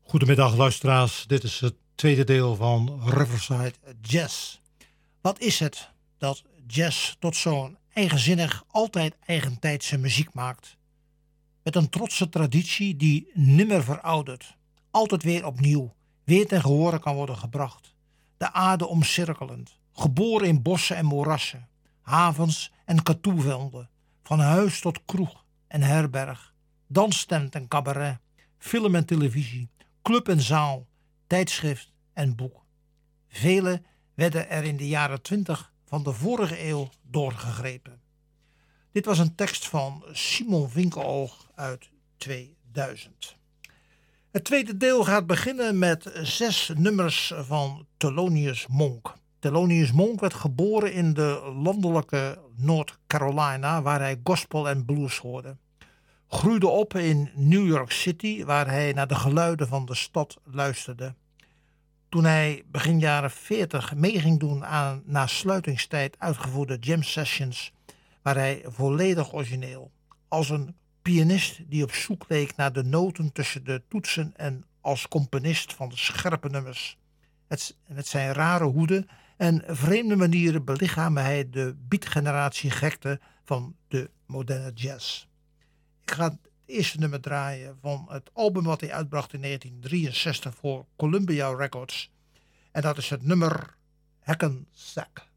Goedemiddag luisteraars, dit is het tweede deel van Riverside Jazz. Wat is het dat jazz tot zo'n eigenzinnig, altijd eigentijdse muziek maakt? Met een trotse traditie die nimmer veroudert, altijd weer opnieuw, weer ten gehore kan worden gebracht. De aarde omcirkelend, geboren in bossen en moerassen, havens en katoenvelden, van huis tot kroeg en herberg, danstent en cabaret, film en televisie, club en zaal, tijdschrift en boek. Vele werden er in de jaren 20 van de vorige eeuw doorgegrepen. Dit was een tekst van Simon Winkeloog uit 2000. Het tweede deel gaat beginnen met 6 nummers van Thelonious Monk. Thelonious Monk werd geboren in de landelijke North Carolina, waar hij gospel en blues hoorde. Groeide op in New York City, waar hij naar de geluiden van de stad luisterde. Toen hij begin jaren 40 mee ging doen aan na sluitingstijd uitgevoerde jam sessions, waar hij volledig origineel, als een pianist die op zoek leek naar de noten tussen de toetsen en als componist van de scherpe nummers. Met zijn rare hoeden en vreemde manieren belichaamde hij de beatgeneratie gekte van de moderne jazz. Ik ga het eerste nummer draaien van het album wat hij uitbracht in 1963 voor Columbia Records. En dat is het nummer Hackensack.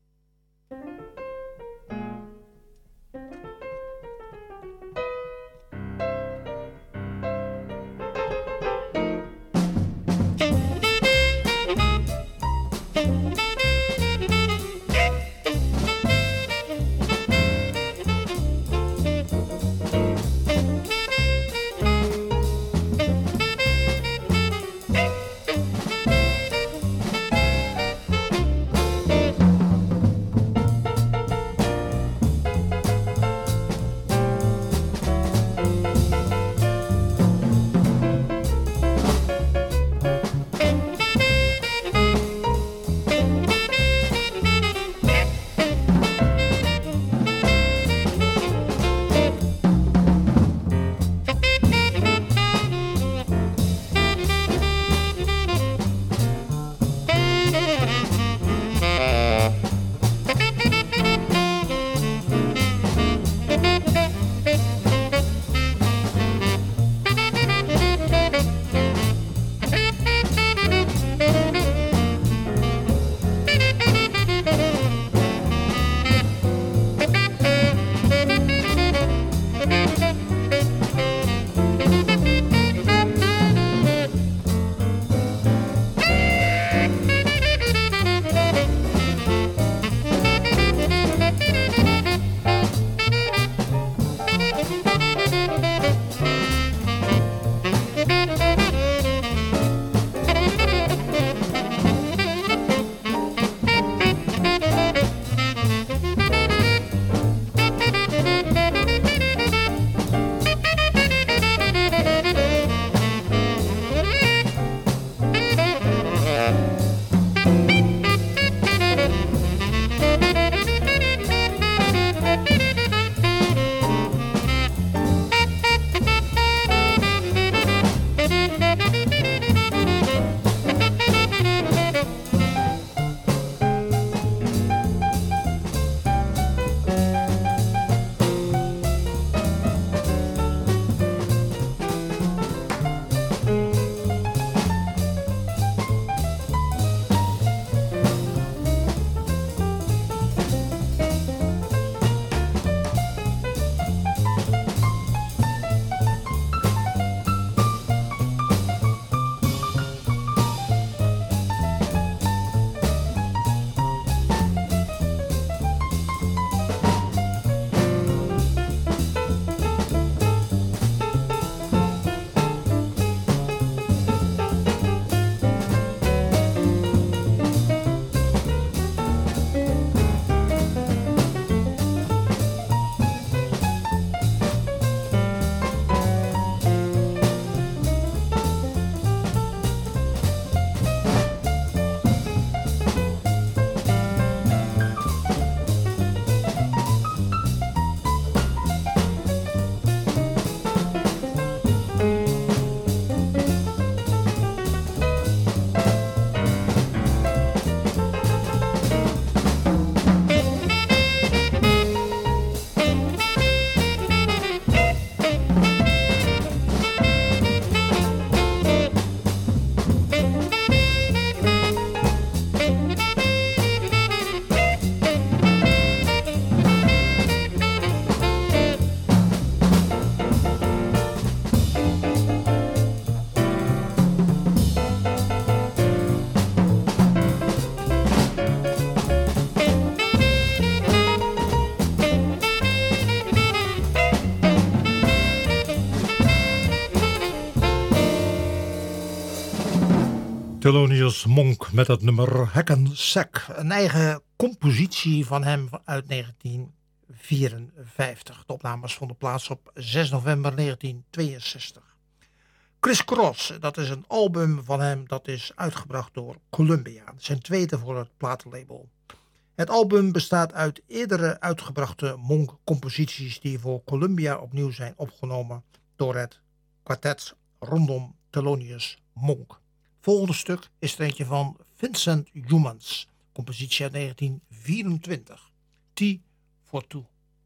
Thelonious Monk met het nummer Hackensack. Een eigen compositie van hem uit 1954. De opnames vonden plaats op 6 november 1962. Criss Cross, dat is een album van hem dat is uitgebracht door Columbia. Zijn tweede voor het platenlabel. Het album bestaat uit eerdere uitgebrachte Monk-composities die voor Columbia opnieuw zijn opgenomen door het kwartet rondom Thelonious Monk. Volgende stuk is er eentje van Vincent Youmans, compositie uit 1924, T for Two.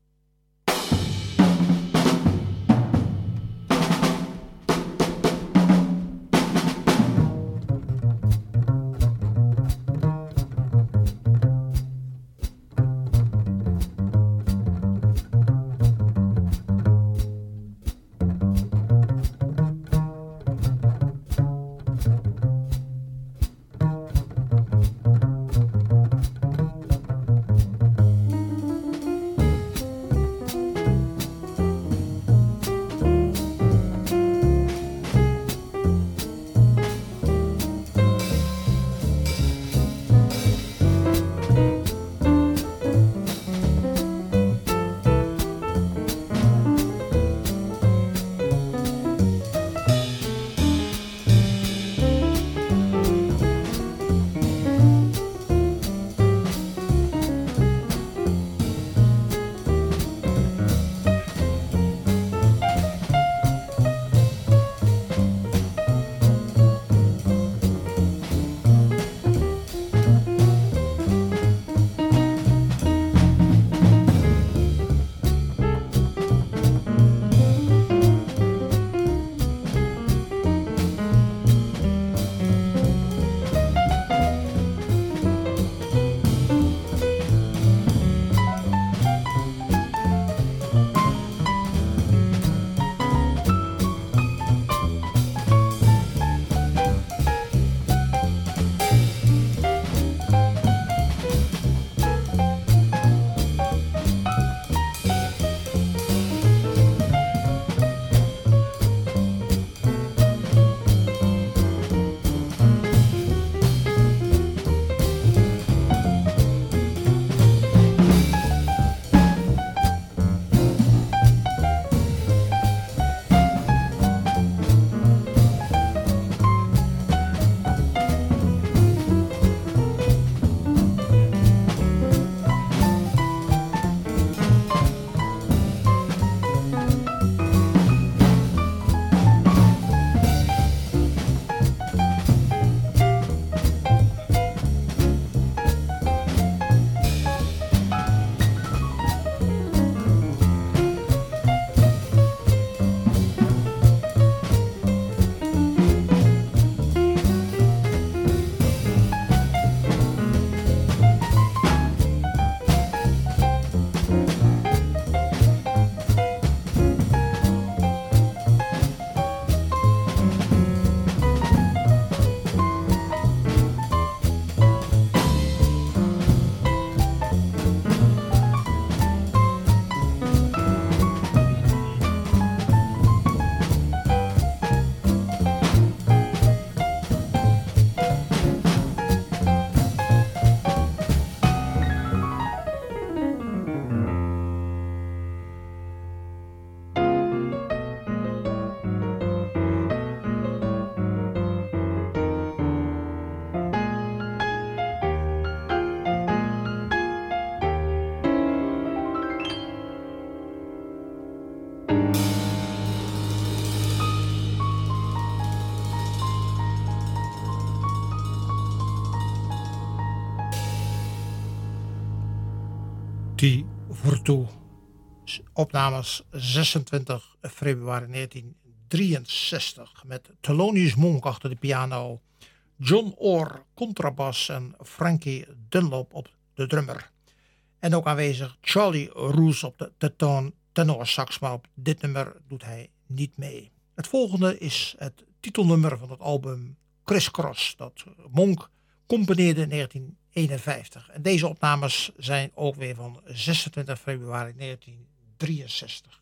T for Two. Opnames 26 februari 1963 met Thelonious Monk achter de piano, John Orr contrabas en Frankie Dunlop op de drummer. En ook aanwezig Charlie Roos op de tenorsax, maar op dit nummer doet hij niet mee. Het volgende is het titelnummer van het album Criss Cross dat Monk componeerde in 1951. En deze opnames zijn ook weer van 26 februari 1963.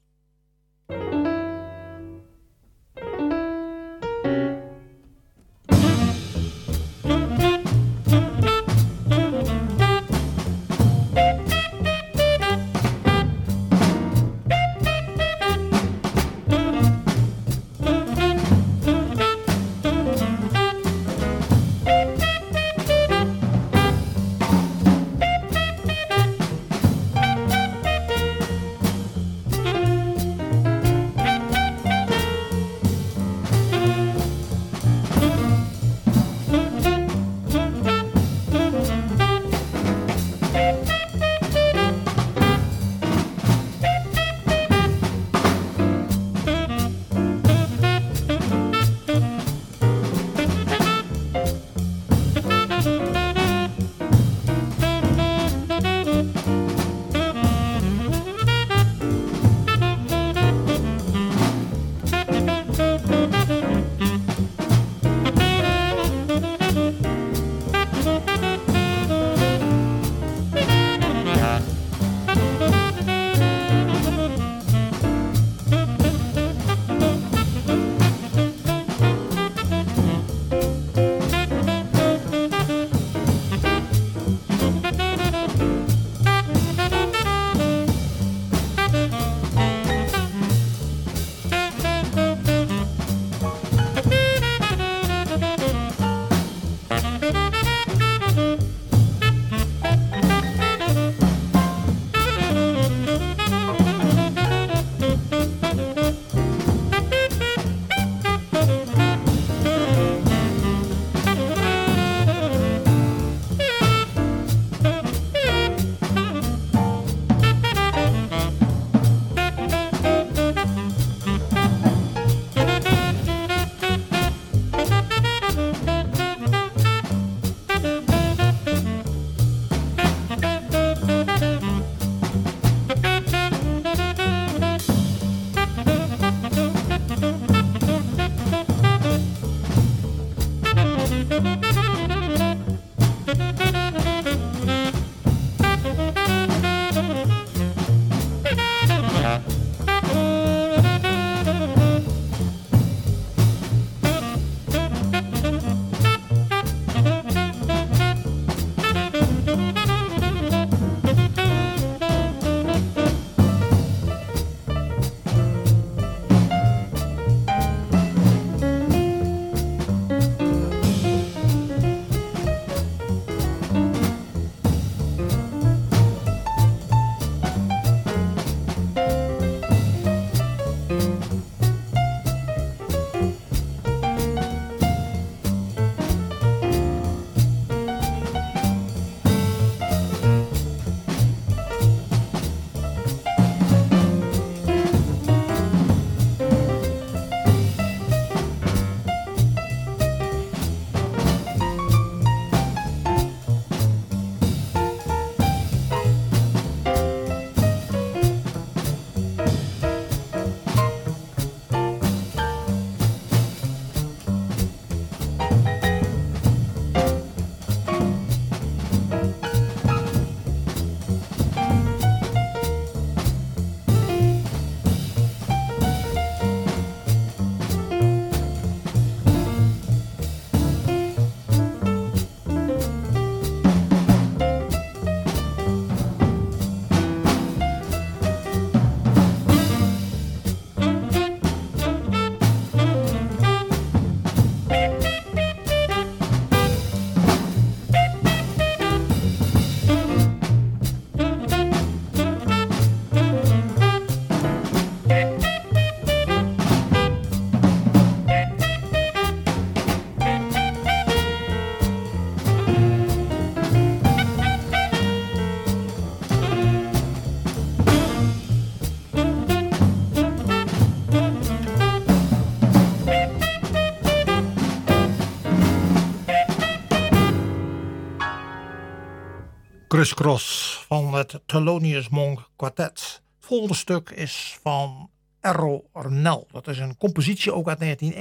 Criss Cross van het Thelonious Monk Quartet. Het volgende stuk is van Errol Ernell. Dat is een compositie ook uit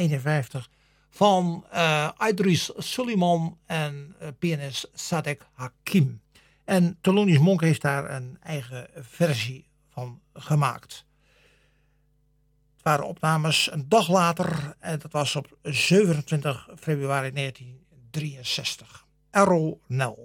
1951 van Idris Suleiman en pianist Sadek Hakim. En Thelonious Monk heeft daar een eigen versie van gemaakt. Het waren opnames een dag later en dat was op 27 februari 1963. Errol Ernell.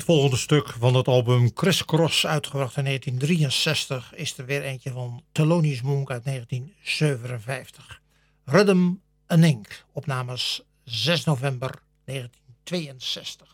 volgende stuk van het album Criss Cross, uitgebracht in 1963, is er weer eentje van Thelonious Monk uit 1957. Rhythm and Ink, opnames 6 november 1962.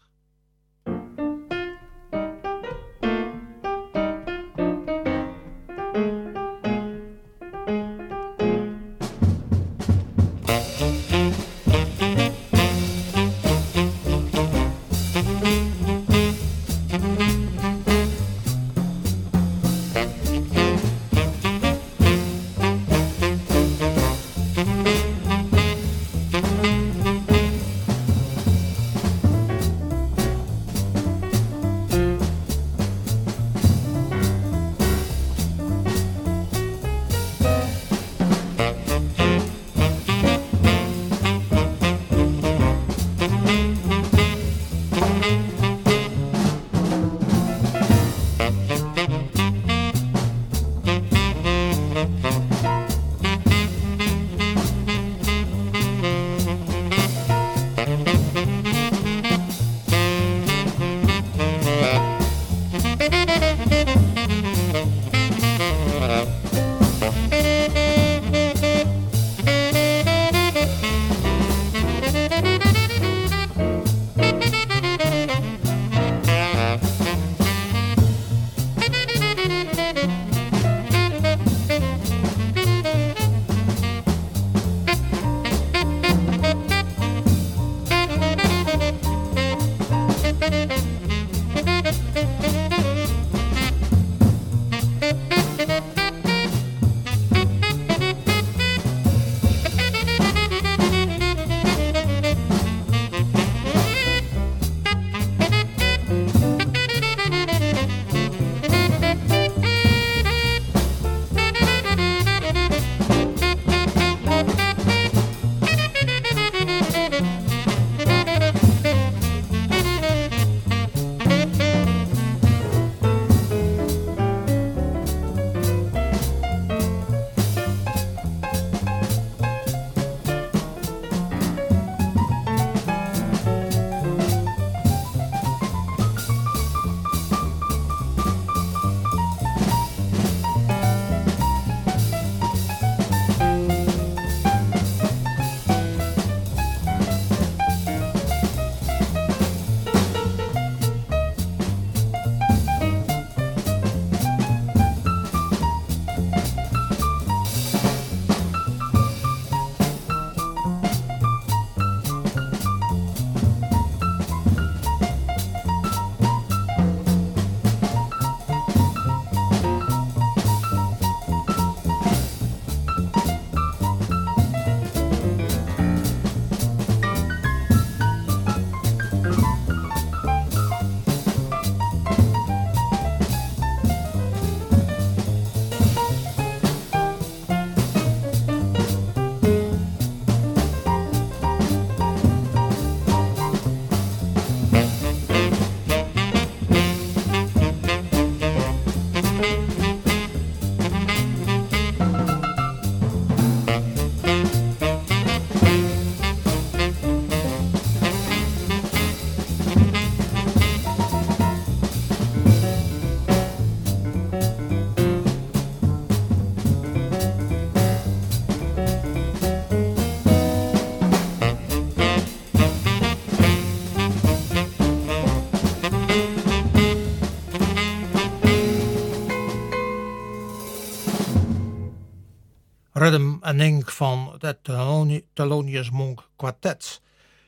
Rhythm and Ink van het Thelonious Monk Quartet.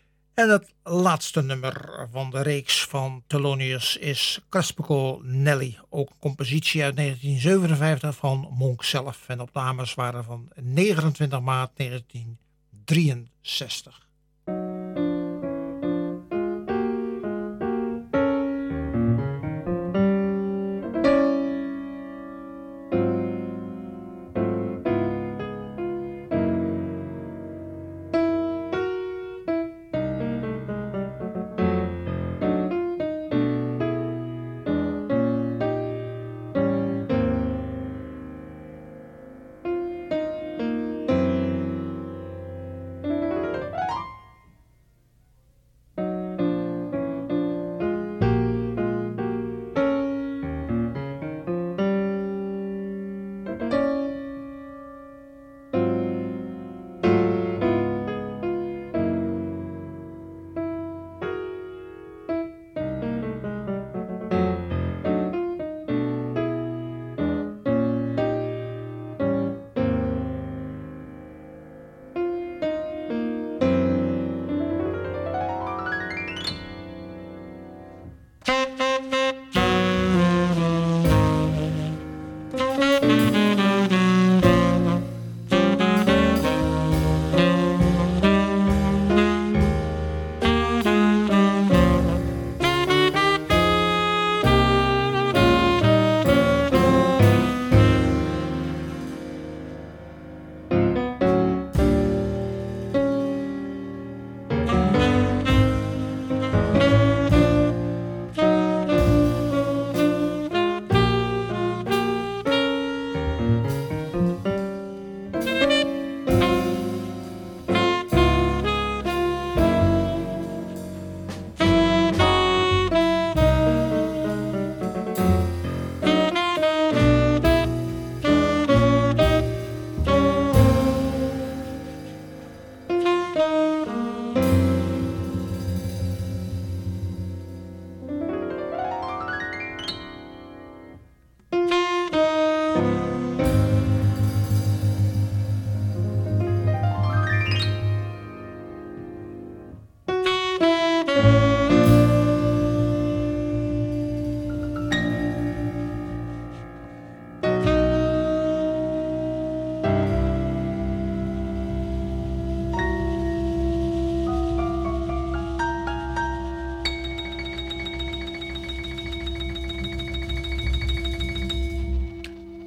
En het laatste nummer van de reeks van Thelonious is Caspical Nelly. Ook een compositie uit 1957 van Monk zelf. En opnames waren van 29 maart 1963.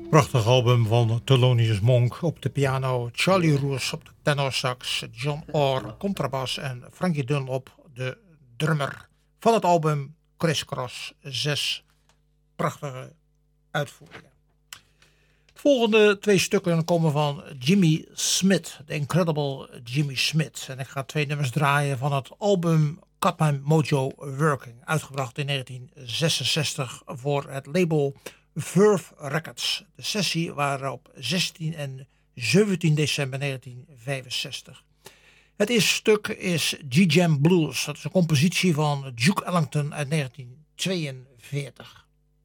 Prachtig album van Thelonious Monk op de piano, Charlie Roos op de tenorsax, John Orr contrabas en Frankie Dunlop de drummer. Van het album Criss Cross, 6 prachtige uitvoeringen. De volgende 2 stukken komen van Jimmy Smith, The Incredible Jimmy Smith. En ik ga 2 nummers draaien van het album Got My Mojo Working, uitgebracht in 1966 voor het label Verve Records. De sessie waren op 16 en 17 december 1965. Het eerste stuk is G-Jam Blues. Dat is een compositie van Duke Ellington uit 1942.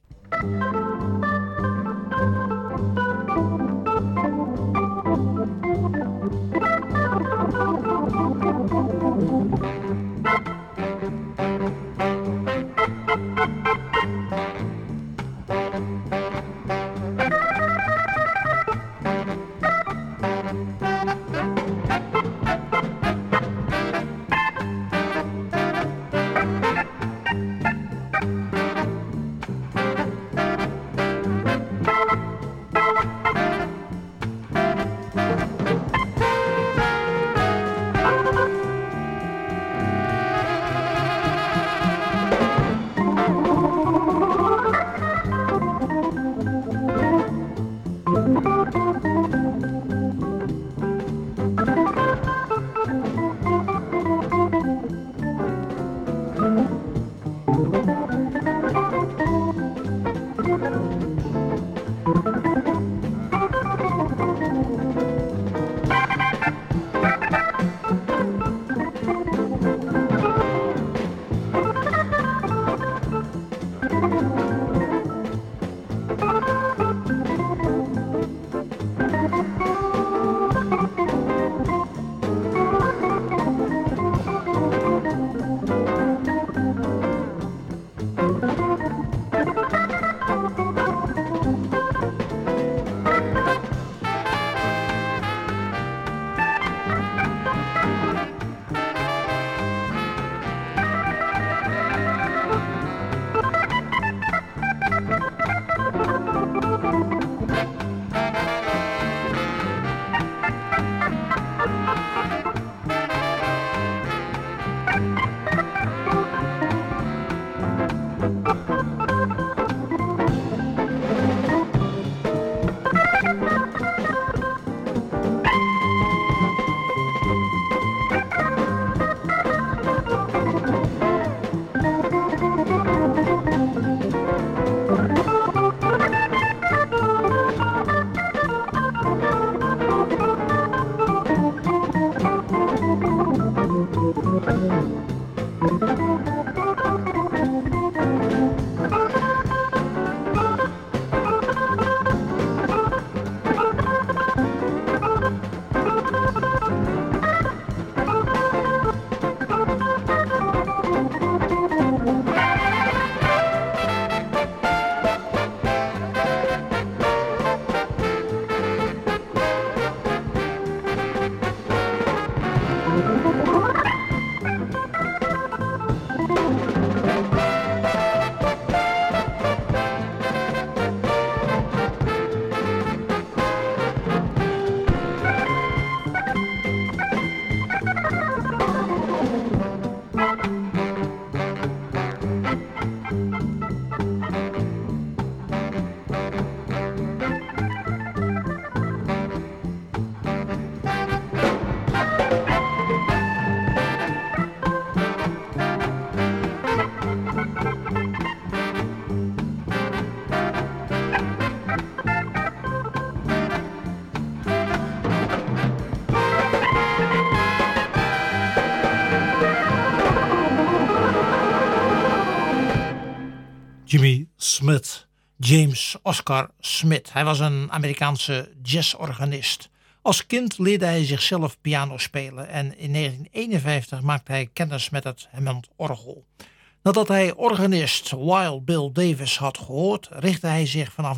Jimmy Smith, James Oscar Smith. Hij was een Amerikaanse jazzorganist. Als kind leerde hij zichzelf piano spelen en in 1951 maakte hij kennis met het Hammond-orgel. Nadat hij organist Wild Bill Davis had gehoord, richtte hij zich vanaf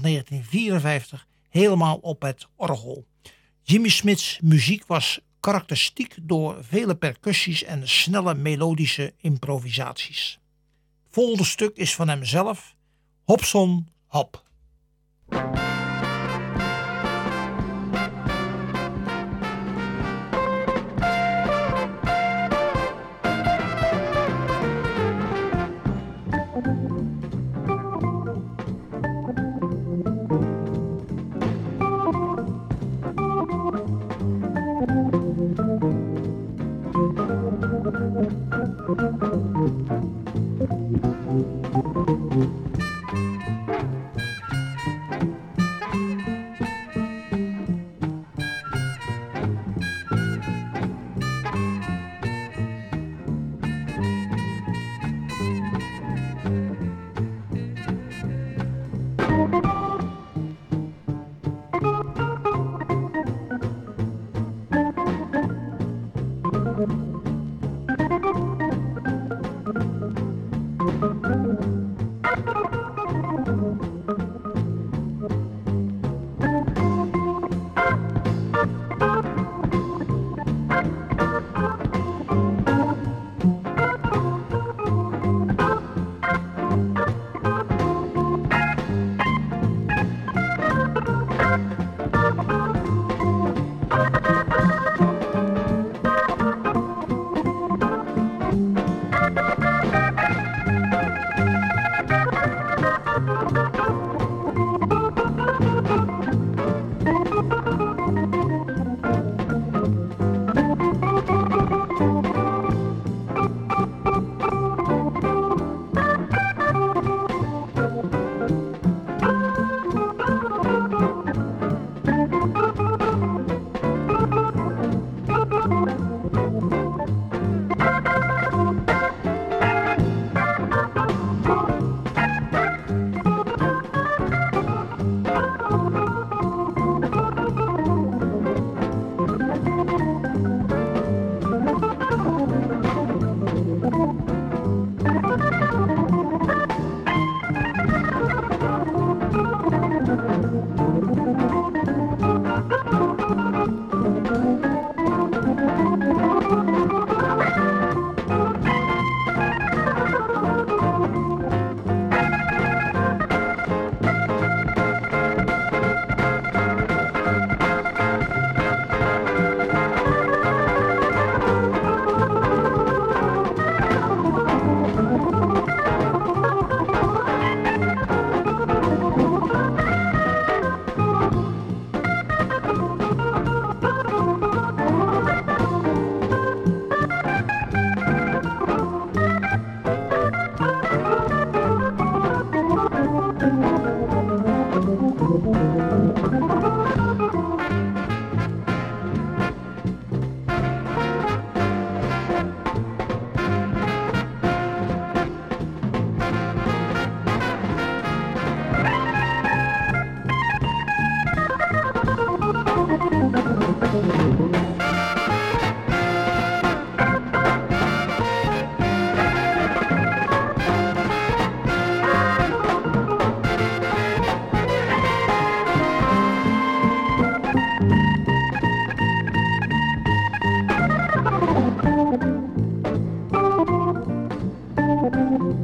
1954 helemaal op het orgel. Jimmy Smith's muziek was karakteristiek door vele percussies en snelle melodische improvisaties. Het volgende stuk is van hemzelf, Hopson Hop.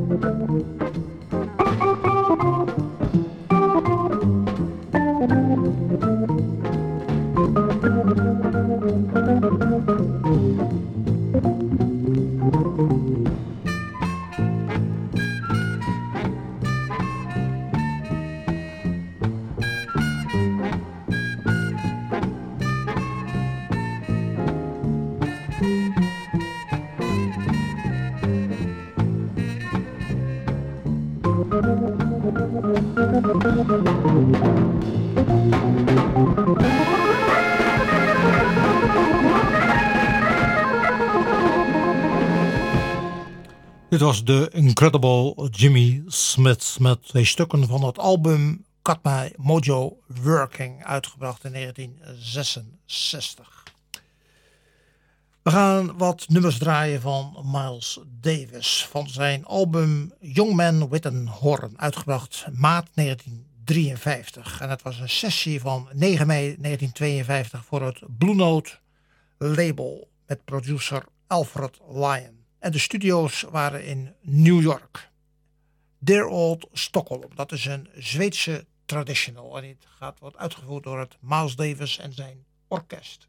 Dit was de Incredible Jimmy Smith met twee stukken van het album Got My Mojo Working, uitgebracht in 1966. We gaan wat nummers draaien van Miles Davis van zijn album Young Man with an Horn, uitgebracht maart 1953. En het was een sessie van 9 mei 1952 voor het Blue Note label met producer Alfred Lion. En de studio's waren in New York. Dear Old Stockholm, dat is een Zweedse traditional. En het wordt uitgevoerd door het Miles Davis en zijn orkest.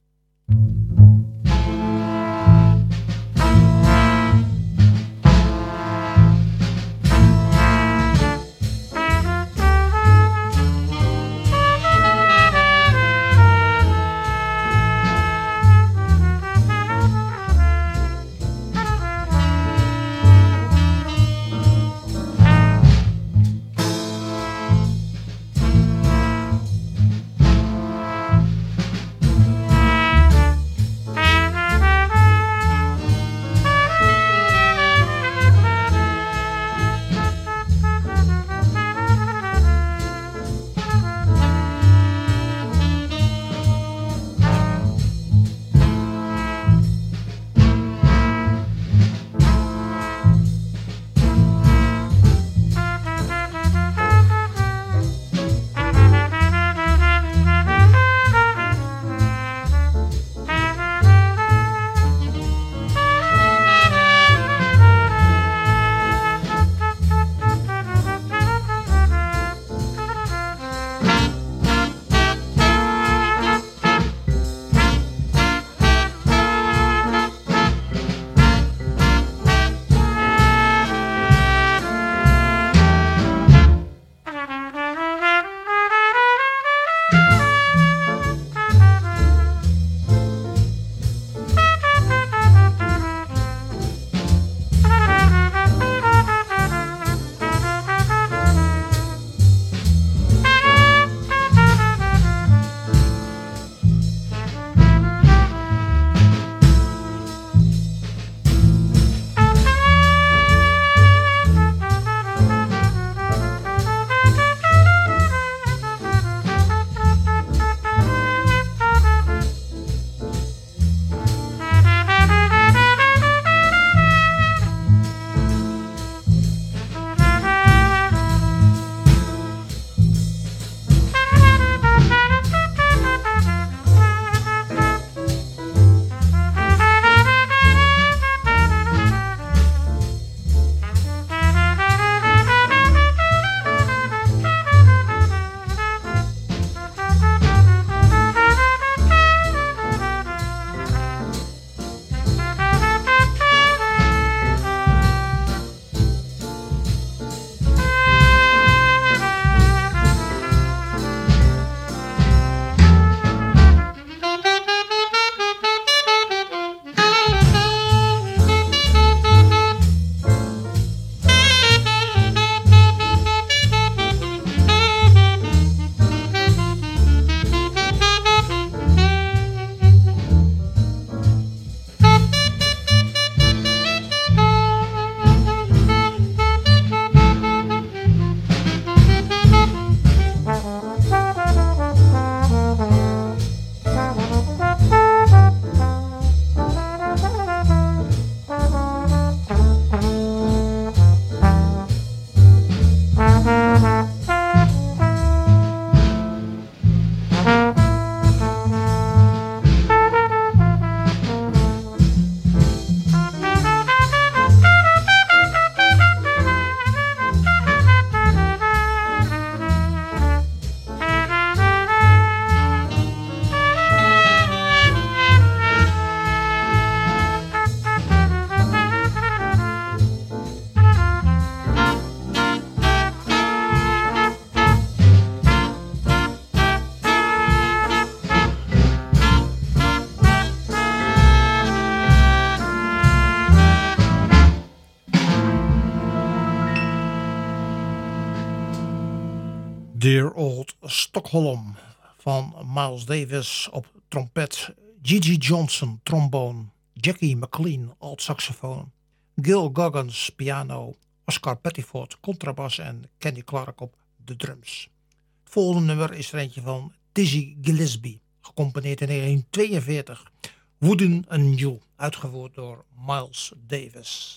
Dear Old Stockholm van Miles Davis op trompet, Gigi Johnson trombone, Jackie McLean alt saxofoon, Gil Goggins piano, Oscar Pettiford contrabas en Kenny Clarke op de drums. Het volgende nummer is er eentje van Dizzy Gillespie, gecomponeerd in 1942. Wooden Anew, uitgevoerd door Miles Davis.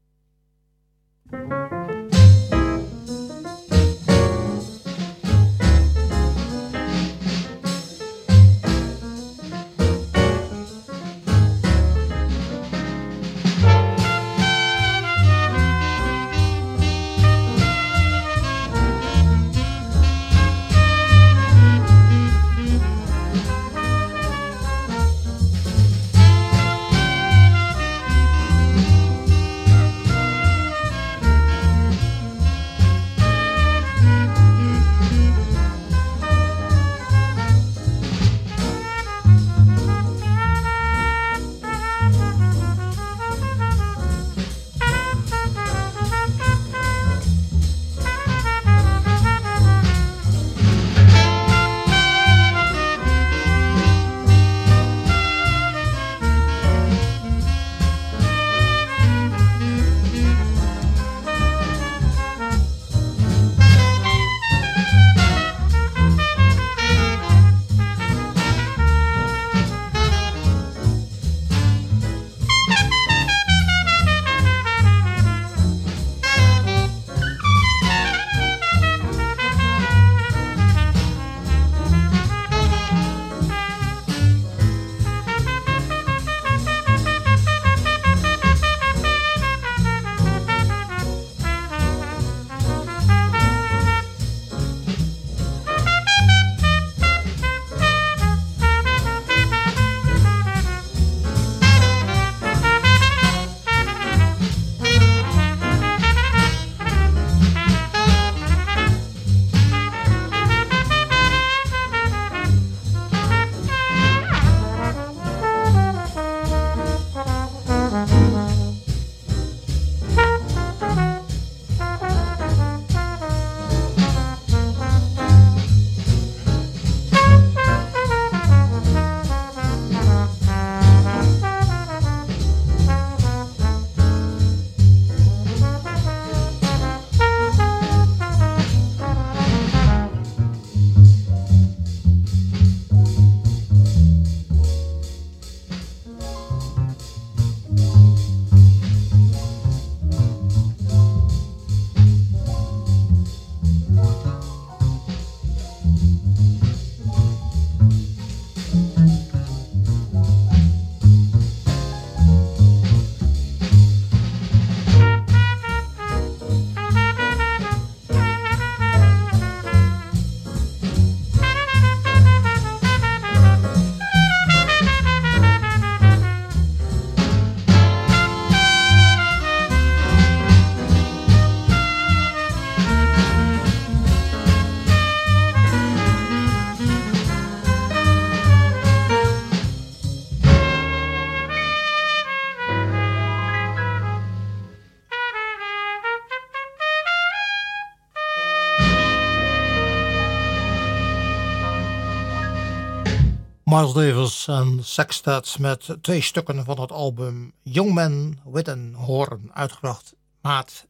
Miles Davis en Sextet met 2 stukken van het album Young Man with an Horn, uitgebracht maart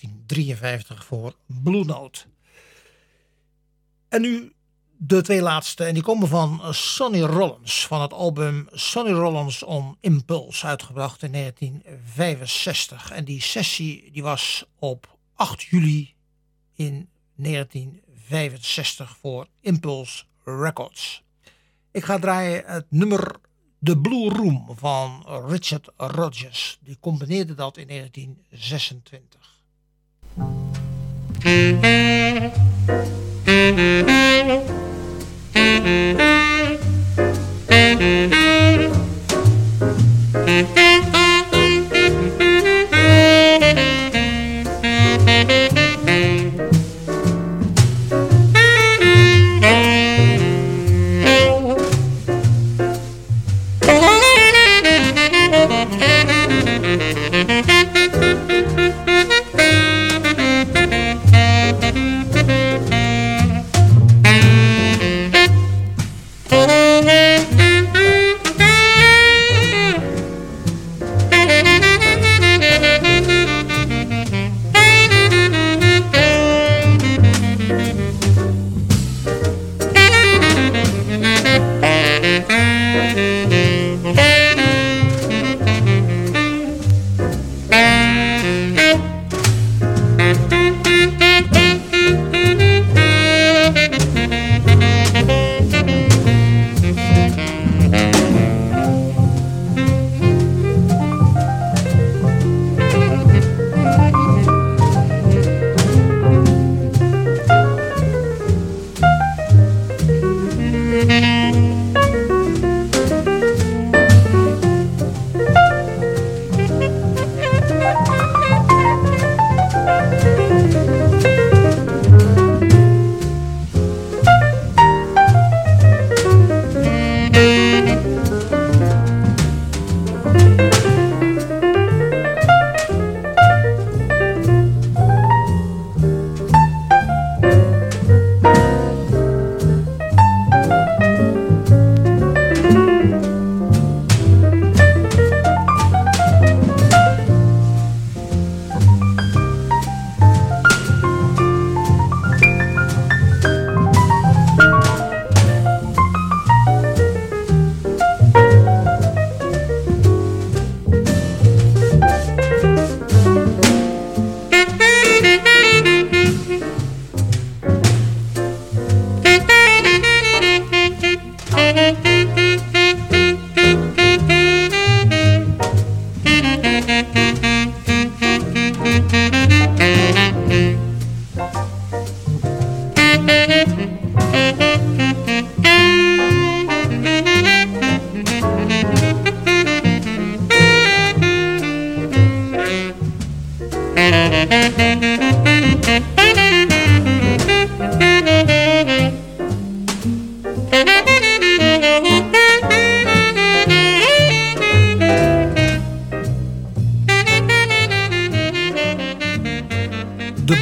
1953 voor Blue Note. En nu de 2 laatste, en die komen van Sonny Rollins, van het album Sonny Rollins on Impulse, uitgebracht in 1965. En die sessie die was op 8 juli in 1965 voor Impulse Records. Ik ga draaien het nummer The Blue Room van Richard Rodgers. Die componeerde dat in 1926.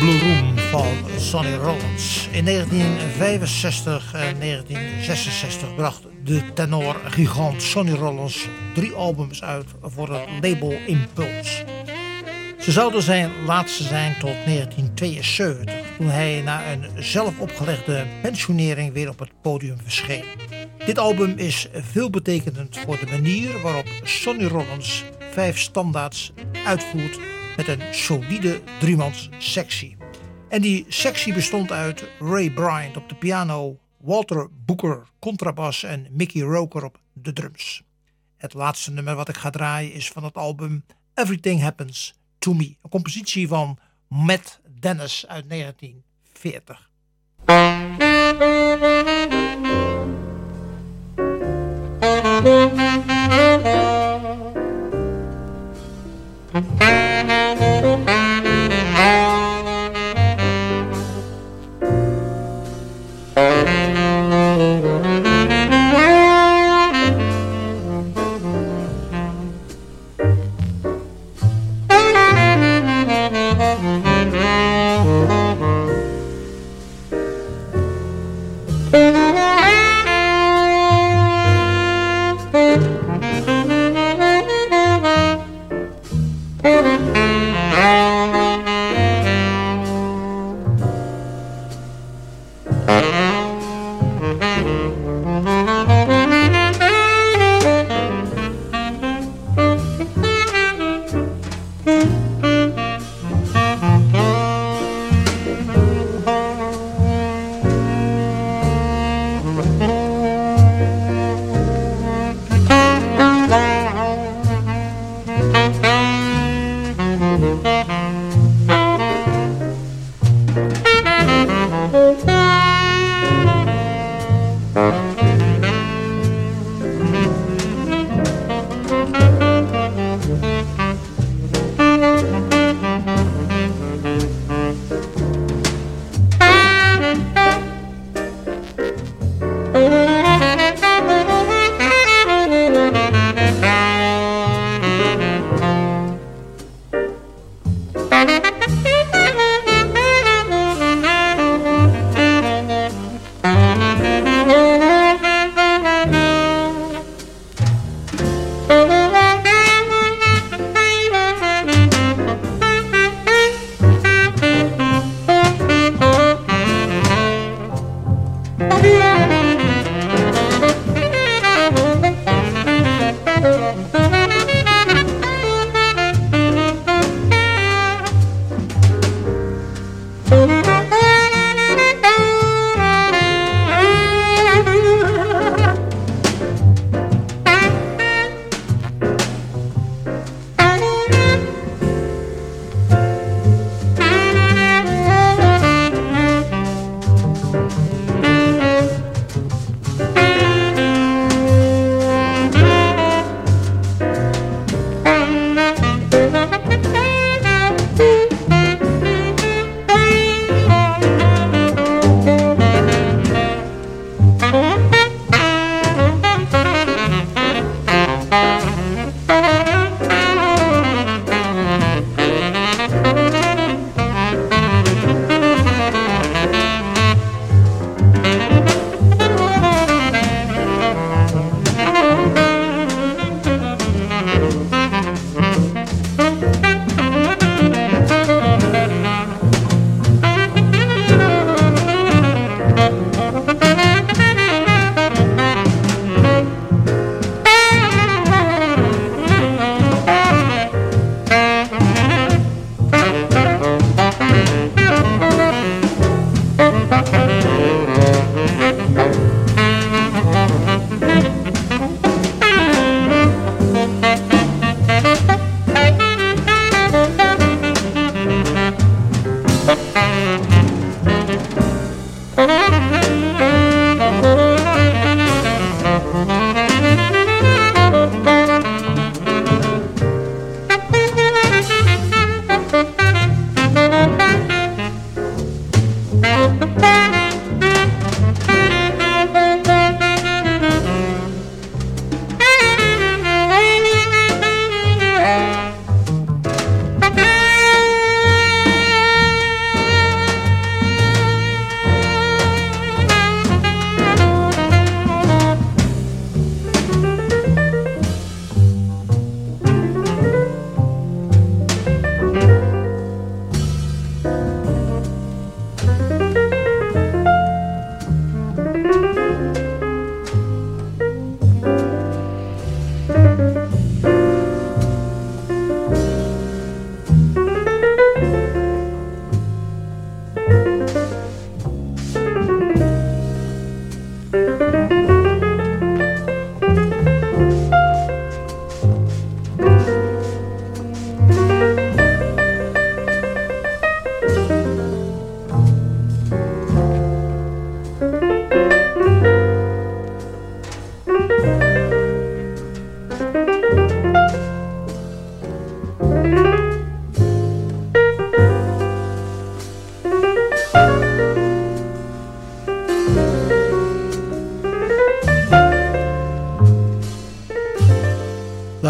Blue Room van Sonny Rollins. In 1965 en 1966 bracht de tenor-gigant Sonny Rollins 3 albums uit voor het label Impulse. Ze zouden zijn laatste zijn tot 1972, toen hij na een zelf opgelegde pensionering weer op het podium verscheen. Dit album is veelbetekenend voor de manier waarop Sonny Rollins 5 standaards uitvoert met een solide driemans sectie. En die sectie bestond uit Ray Bryant op de piano, Walter Booker contrabas en Mickey Roker op de drums. Het laatste nummer wat ik ga draaien is van het album Everything Happens to Me, een compositie van Matt Dennis uit 1940.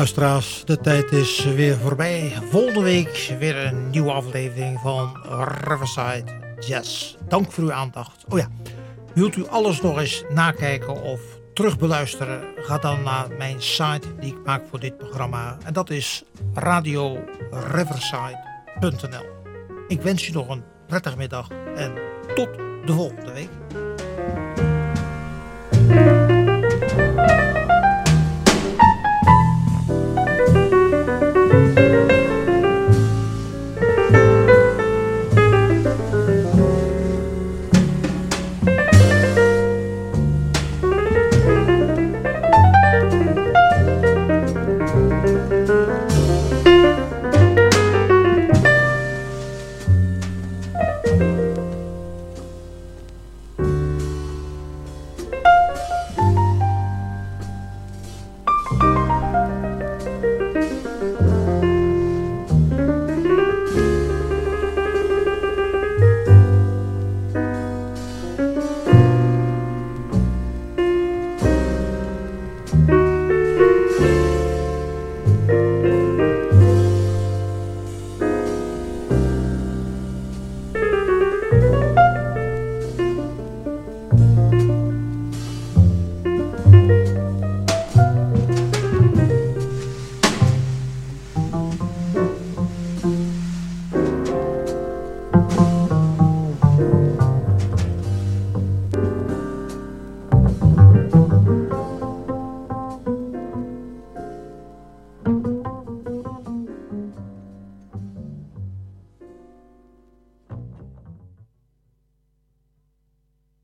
Luisteraars, de tijd is weer voorbij. Volgende week weer een nieuwe aflevering van Riverside Jazz. Dank voor uw aandacht. Oh ja, wilt u alles nog eens nakijken of terugbeluisteren? Ga dan naar mijn site die ik maak voor dit programma. En dat is radioriverside.nl. Ik wens u nog een prettige middag en tot de volgende week.